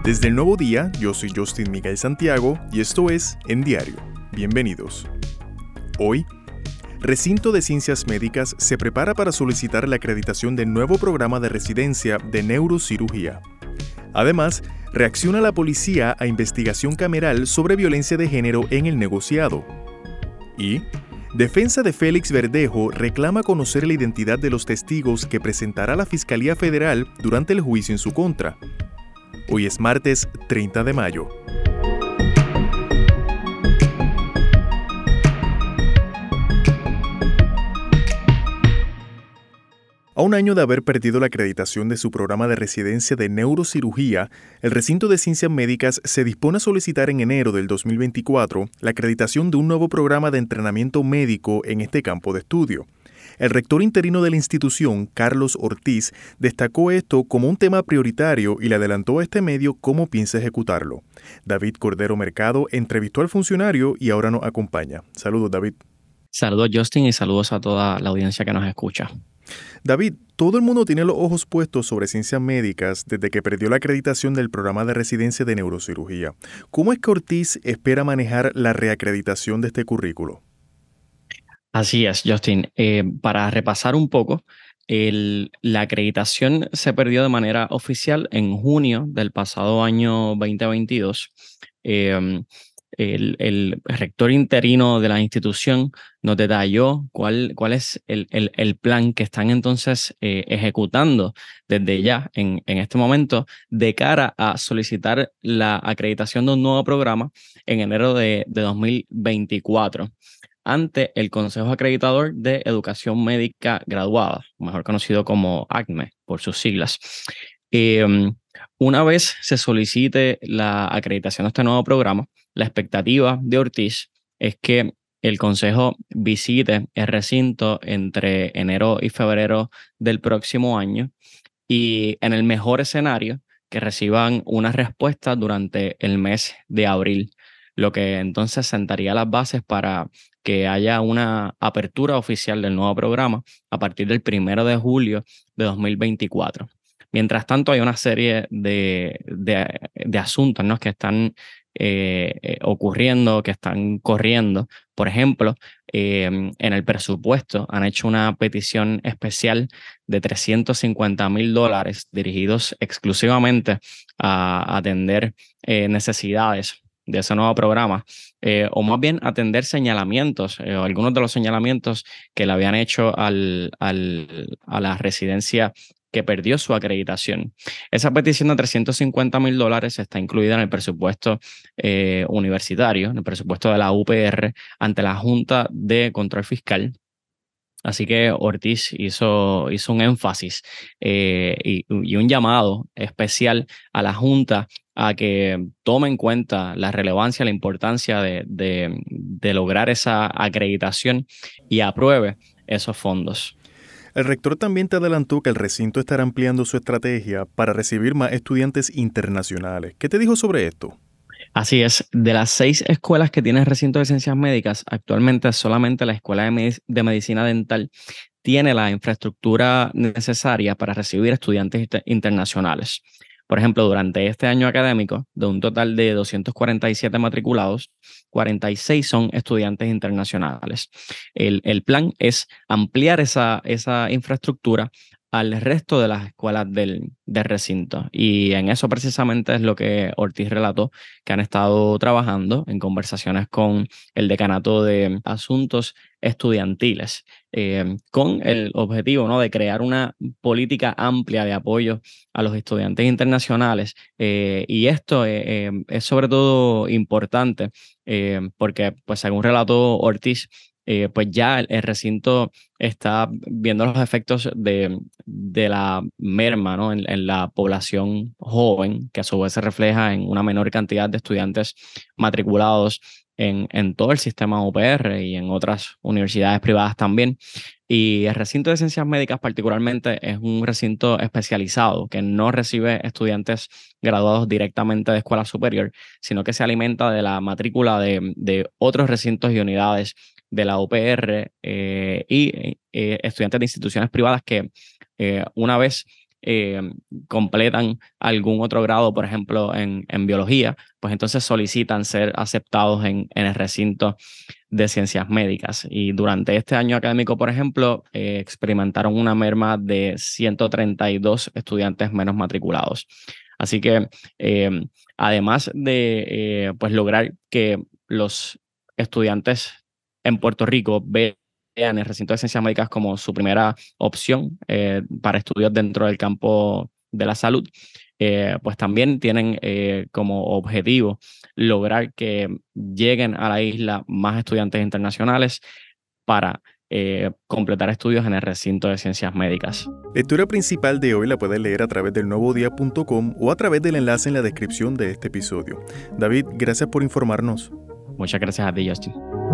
Desde el nuevo día, yo soy Justin Miguel Santiago y esto es En Diario. Bienvenidos. Hoy, Recinto de Ciencias Médicas se prepara para solicitar la acreditación del nuevo programa de residencia de neurocirugía. Además, reacciona la policía a investigación cameral sobre violencia de género en el negociado. Y defensa de Félix Verdejo reclama conocer la identidad de los testigos que presentará la Fiscalía Federal durante el juicio en su contra. Hoy es martes 30 de mayo. A un año de haber perdido la acreditación de su programa de residencia de neurocirugía, el Recinto de Ciencias Médicas se dispone a solicitar en enero del 2024 la acreditación de un nuevo programa de entrenamiento médico en este campo de estudio. El rector interino de la institución, Carlos Ortiz, destacó esto como un tema prioritario y le adelantó a este medio cómo piensa ejecutarlo. David Cordero Mercado entrevistó al funcionario y ahora nos acompaña. Saludos, David. Saludos, Justin, y saludos a toda la audiencia que nos escucha. David, todo el mundo tiene los ojos puestos sobre ciencias médicas desde que perdió la acreditación del programa de residencia de neurocirugía. ¿Cómo es que Ortiz espera manejar la reacreditación de este currículo? Así es, Justin. Para repasar un poco, la acreditación se perdió de manera oficial en junio del pasado año 2022. El rector interino de la institución nos detalló cuál es el plan que están entonces ejecutando desde ya en este momento de cara a solicitar la acreditación de un nuevo programa en enero de 2024 ante el Consejo Acreditador de Educación Médica Graduada, mejor conocido como ACME por sus siglas. Una vez se solicite la acreditación de este nuevo programa, la expectativa de Ortiz es que el Consejo visite el recinto entre enero y febrero del próximo año y, en el mejor escenario, que reciban una respuesta durante el mes de abril, lo que entonces sentaría las bases para que haya una apertura oficial del nuevo programa a partir del 1 de julio de 2024. Mientras tanto, hay una serie de asuntos, ¿no?, que están ocurriendo, que están corriendo. Por ejemplo, en el presupuesto han hecho una petición especial de $350,000 dirigidos exclusivamente a atender necesidades de ese nuevo programa, o más bien atender señalamientos, o algunos de los señalamientos que le habían hecho a la residencia que perdió su acreditación. Esa petición de $350,000 está incluida en el presupuesto universitario, en el presupuesto de la UPR, ante la Junta de Control Fiscal. Así que Ortiz hizo un énfasis y un llamado especial a la Junta a que tome en cuenta la relevancia, la importancia de lograr esa acreditación y apruebe esos fondos. El rector también te adelantó que el recinto estará ampliando su estrategia para recibir más estudiantes internacionales. ¿Qué te dijo sobre esto? Así es, de las 6 escuelas que tiene el recinto de ciencias médicas, actualmente solamente la Escuela de Medicina Dental tiene la infraestructura necesaria para recibir estudiantes internacionales. Por ejemplo, durante este año académico, de un total de 247 matriculados, 46 son estudiantes internacionales. El plan es ampliar esa infraestructura al resto de las escuelas del recinto. Y en eso precisamente es lo que Ortiz relató, que han estado trabajando en conversaciones con el Decanato de Asuntos Estudiantiles, con el objetivo, ¿no?, de crear una política amplia de apoyo a los estudiantes internacionales. Y esto es sobre todo importante porque, pues, según relató Ortiz, pues ya el recinto está viendo los efectos de la merma, ¿no?, en la población joven, que a su vez se refleja en una menor cantidad de estudiantes matriculados en todo el sistema UPR y en otras universidades privadas también. Y el recinto de ciencias médicas particularmente es un recinto especializado que no recibe estudiantes graduados directamente de escuela superior, sino que se alimenta de la matrícula de otros recintos y unidades de la UPR y estudiantes de instituciones privadas que una vez completan algún otro grado, por ejemplo, en biología, pues entonces solicitan ser aceptados en el recinto de ciencias médicas. Y durante este año académico, por ejemplo, experimentaron una merma de 132 estudiantes menos matriculados. Así que además de pues lograr que los estudiantes en Puerto Rico vean el recinto de ciencias médicas como su primera opción para estudios dentro del campo de la salud, pues también tienen como objetivo lograr que lleguen a la isla más estudiantes internacionales para completar estudios en el recinto de ciencias médicas. La lectura principal de hoy la puedes leer a través del nuevodia.com o a través del enlace en la descripción de este episodio. David, gracias por informarnos. Muchas gracias a ti, Justin.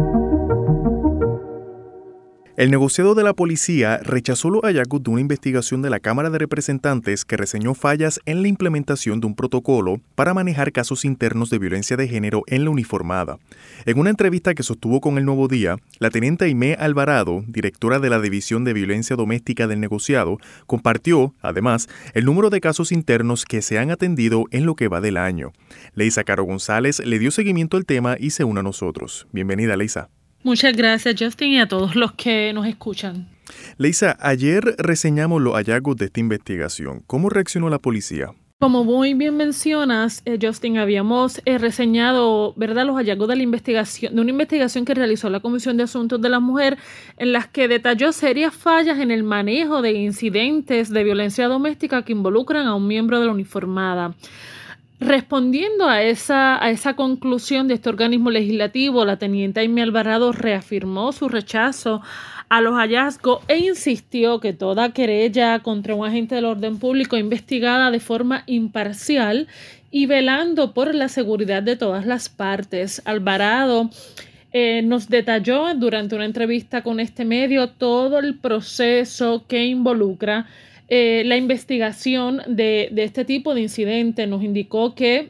El negociado de la policía rechazó los hallazgos de una investigación de la Cámara de Representantes que reseñó fallas en la implementación de un protocolo para manejar casos internos de violencia de género en la uniformada. En una entrevista que sostuvo con El Nuevo Día, la teniente Aimee Alvarado, directora de la División de Violencia Doméstica del negociado, compartió, además, el número de casos internos que se han atendido en lo que va del año. Leisa Caro González le dio seguimiento al tema y se une a nosotros. Bienvenida, Leisa. Muchas gracias, Justin, y a todos los que nos escuchan. Leisa, ayer reseñamos los hallazgos de esta investigación. ¿Cómo reaccionó la policía? Como muy bien mencionas, Justin, habíamos reseñado, ¿verdad?, los hallazgos de una investigación que realizó la Comisión de Asuntos de la Mujer, en las que detalló serias fallas en el manejo de incidentes de violencia doméstica que involucran a un miembro de la uniformada. Respondiendo a esa conclusión de este organismo legislativo, la teniente Aimee Alvarado reafirmó su rechazo a los hallazgos e insistió que toda querella contra un agente del orden público investigada de forma imparcial y velando por la seguridad de todas las partes. Alvarado nos detalló durante una entrevista con este medio todo el proceso que involucra la investigación de este tipo de incidentes. Nos indicó que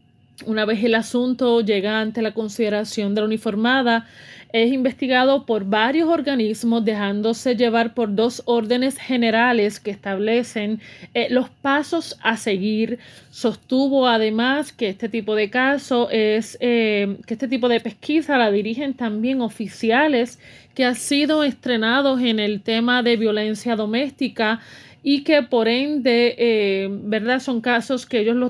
una vez el asunto llega ante la consideración de la uniformada, es investigado por varios organismos, dejándose llevar por 2 órdenes generales que establecen los pasos a seguir. Sostuvo además que este tipo de caso que este tipo de pesquisa la dirigen también oficiales que han sido estrenados en el tema de violencia doméstica, y que por ende, ¿verdad?, son casos que ellos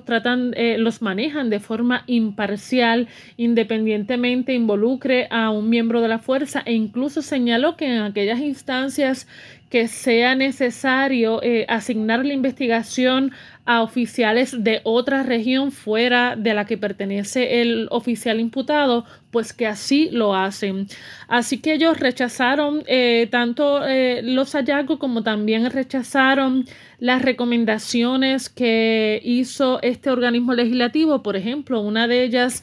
los manejan de forma imparcial, independientemente involucre a un miembro de la fuerza, e incluso señaló que en aquellas instancias que sea necesario asignar la investigación a oficiales de otra región fuera de la que pertenece el oficial imputado, pues que así lo hacen. Así que ellos rechazaron tanto los hallazgos como también rechazaron las recomendaciones que hizo este organismo legislativo. Por ejemplo, una de ellas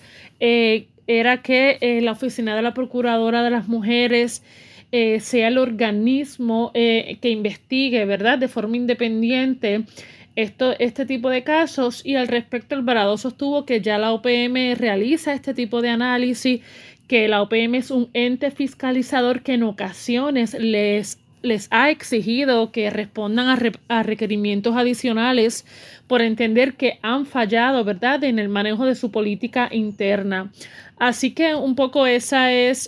era que la Oficina de la Procuradora de las Mujeres sea el organismo que investigue, ¿verdad?, de forma independiente este tipo de casos. Y al respecto, Alvarado sostuvo que ya la OPM realiza este tipo de análisis, que la OPM es un ente fiscalizador que en ocasiones les ha exigido que respondan a requerimientos adicionales por entender que han fallado, ¿verdad?, en el manejo de su política interna. Así que un poco esa es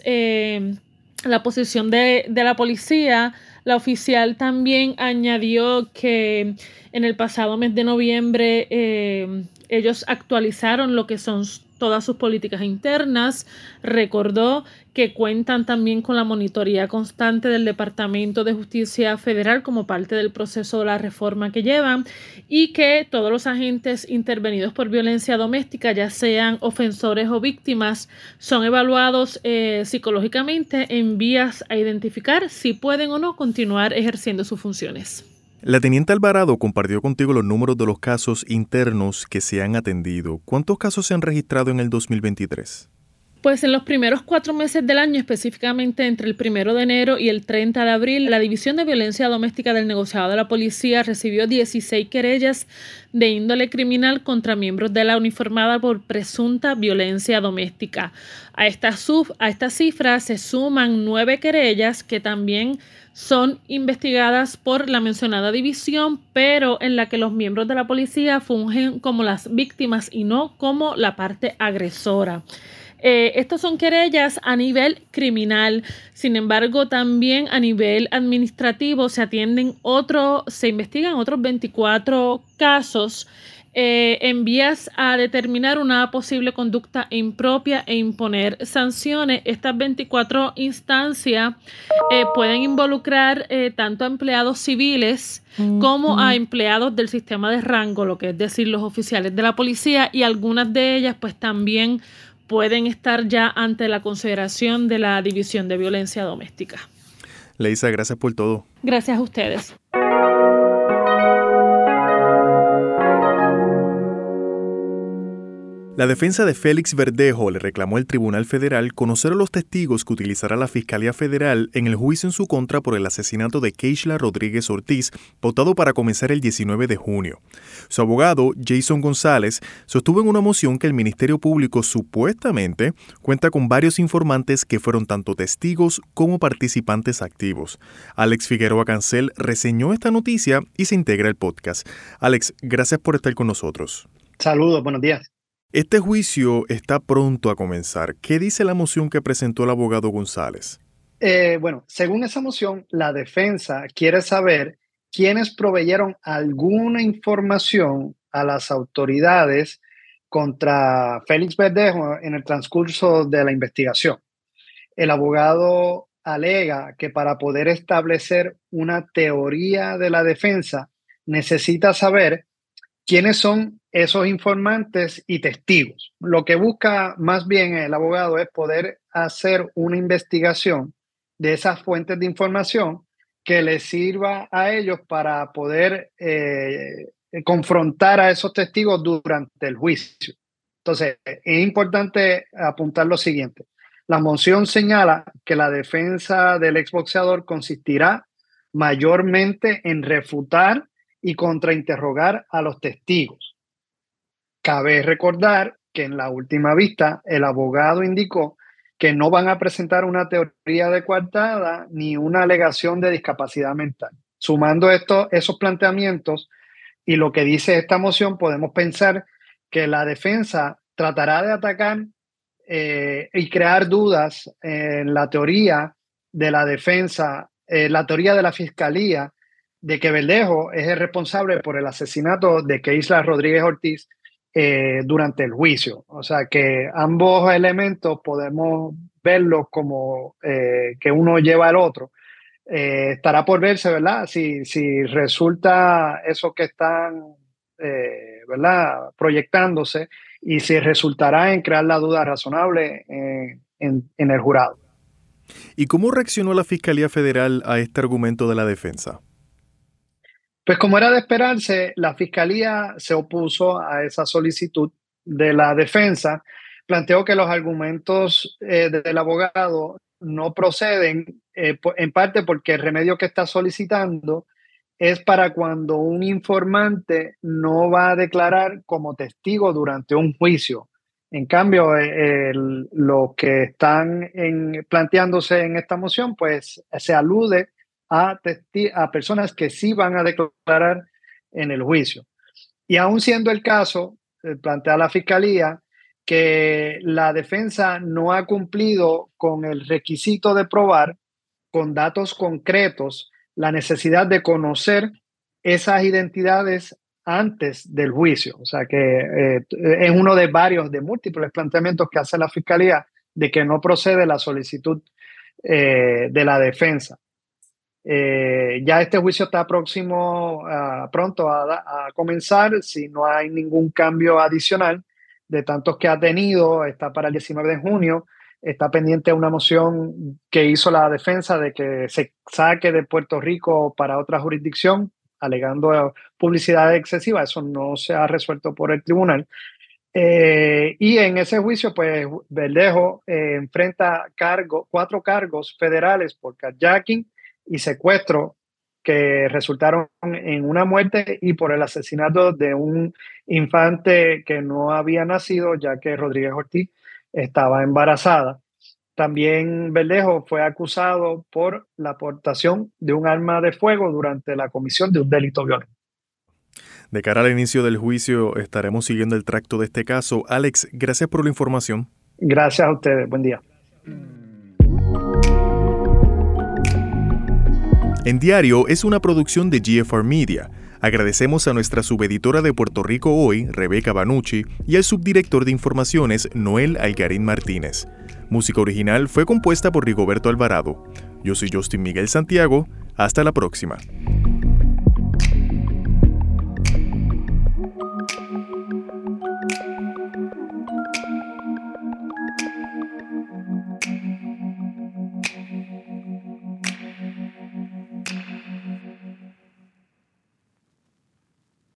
la posición de la policía. La oficial también añadió que en el pasado mes de noviembre ellos actualizaron lo que son todas sus políticas internas. Recordó que cuentan también con la monitoría constante del Departamento de Justicia Federal como parte del proceso de la reforma que llevan, y que todos los agentes intervenidos por violencia doméstica, ya sean ofensores o víctimas, son evaluados psicológicamente en vías a identificar si pueden o no continuar ejerciendo sus funciones. La teniente Alvarado compartió contigo los números de los casos internos que se han atendido. ¿Cuántos casos se han registrado en el 2023? Pues en los primeros 4 meses del año, específicamente entre el 1 de enero y el 30 de abril, la División de Violencia Doméstica del Negociado de la Policía recibió 16 querellas de índole criminal contra miembros de la uniformada por presunta violencia doméstica. A esta cifra se suman 9 querellas que también son investigadas por la mencionada división, pero en la que los miembros de la policía fungen como las víctimas y no como la parte agresora. Estos son querellas a nivel criminal, sin embargo también a nivel administrativo se investigan otros 24 casos en vías a determinar una posible conducta impropia e imponer sanciones. Estas 24 instancias pueden involucrar tanto a empleados civiles como a empleados del sistema de rango, lo que es decir, los oficiales de la policía, y algunas de ellas pues también pueden estar ya ante la consideración de la División de Violencia Doméstica. Leisa, gracias por todo. Gracias a ustedes. La defensa de Félix Verdejo le reclamó al Tribunal Federal conocer a los testigos que utilizará la Fiscalía Federal en el juicio en su contra por el asesinato de Keishla Rodríguez Ortiz, pautado para comenzar el 19 de junio. Su abogado, Jason González, sostuvo en una moción que el Ministerio Público supuestamente cuenta con varios informantes que fueron tanto testigos como participantes activos. Alex Figueroa Cancel reseñó esta noticia y se integra al podcast. Alex, gracias por estar con nosotros. Saludos, buenos días. Este juicio está pronto a comenzar. ¿Qué dice la moción que presentó el abogado González? Bueno, según esa moción, la defensa quiere saber quiénes proveyeron alguna información a las autoridades contra Félix Verdejo en el transcurso de la investigación. El abogado alega que para poder establecer una teoría de la defensa necesita saber quiénes son esos informantes y testigos. Lo que busca más bien el abogado es poder hacer una investigación de esas fuentes de información que les sirva a ellos para poder confrontar a esos testigos durante el juicio. Entonces, es importante apuntar lo siguiente. La moción señala que la defensa del exboxeador consistirá mayormente en refutar y contrainterrogar a los testigos. Cabe recordar que en la última vista el abogado indicó que no van a presentar una teoría de coartada ni una alegación de discapacidad mental. Sumando esos planteamientos y lo que dice esta moción, podemos pensar que la defensa tratará de atacar y crear dudas en la teoría de la defensa, la teoría de la fiscalía de que Verdejo es el responsable por el asesinato de Keishla Rodríguez Ortiz durante el juicio. O sea que ambos elementos podemos verlos como que uno lleva al otro. Estará por verse, ¿verdad? Si resulta eso que están, ¿verdad?, proyectándose, y si resultará en crear la duda razonable en el jurado. ¿Y cómo reaccionó la Fiscalía Federal a este argumento de la defensa? Pues como era de esperarse, la Fiscalía se opuso a esa solicitud de la defensa, planteó que los argumentos del abogado no proceden, en parte porque el remedio que está solicitando es para cuando un informante no va a declarar como testigo durante un juicio. En cambio, lo que están planteándose en esta moción, pues se alude a personas que sí van a declarar en el juicio. Y aún siendo el caso, plantea la Fiscalía que la defensa no ha cumplido con el requisito de probar con datos concretos la necesidad de conocer esas identidades antes del juicio. O sea que es uno de múltiples planteamientos que hace la Fiscalía de que no procede la solicitud de la defensa. Ya este juicio está pronto a comenzar, si no hay ningún cambio adicional de tantos que ha tenido. Está para el 19 de junio, está pendiente una moción que hizo la defensa de que se saque de Puerto Rico para otra jurisdicción, alegando publicidad excesiva. Eso no se ha resuelto por el tribunal. Y en ese juicio, pues Verdejo enfrenta 4 cargos federales por carjacking y secuestro que resultaron en una muerte y por el asesinato de un infante que no había nacido, ya que Rodríguez Ortiz estaba embarazada. También Verdejo fue acusado por la aportación de un arma de fuego durante la comisión de un delito violento. De cara al inicio del juicio, estaremos siguiendo el tracto de este caso. Alex, gracias por la información. Gracias a ustedes. Buen día. En Diario es una producción de GFR Media. Agradecemos a nuestra subeditora de Puerto Rico Hoy, Rebeca Banucci, y al subdirector de informaciones, Noel Algarín Martínez. Música original fue compuesta por Rigoberto Alvarado. Yo soy Justin Miguel Santiago. Hasta la próxima.